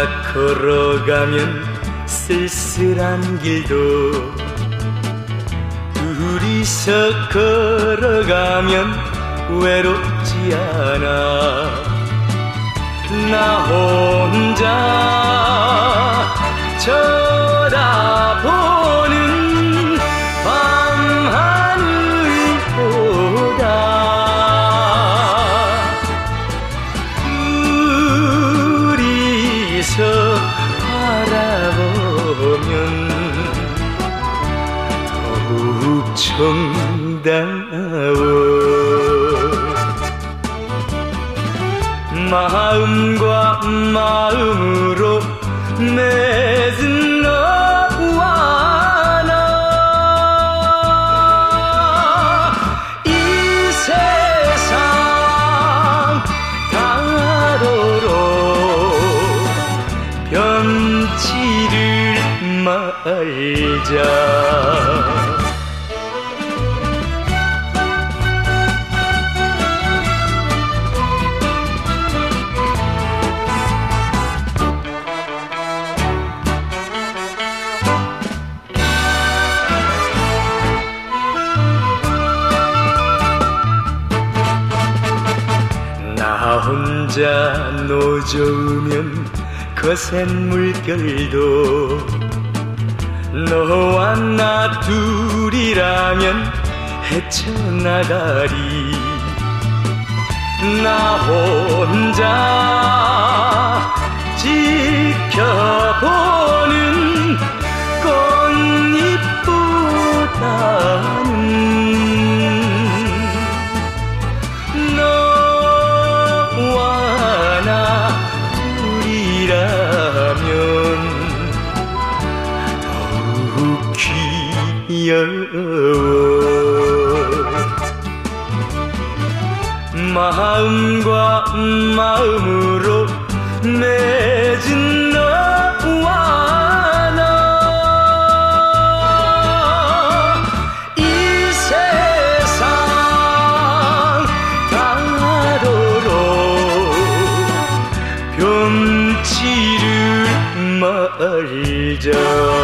걸어가면 쓸쓸한 길도 둘이서 걸어가면 외롭지 않아. 나 혼자 쳐다보는 밤하늘보다 둘이서 바라보면 더욱 정다워. 마음과 마음으로 맺은 너와 나, 이 세상 다로로 변치를 말자. 나 혼자 노저으면 거센 물결도 너와 나 둘이라면 헤쳐나가리. 나 혼자 지켜보는 꽃잎보다는 더욱 귀여워. 마음과 마음으로 맺은 너와 나, 이 세상 다로로 변치를 말자.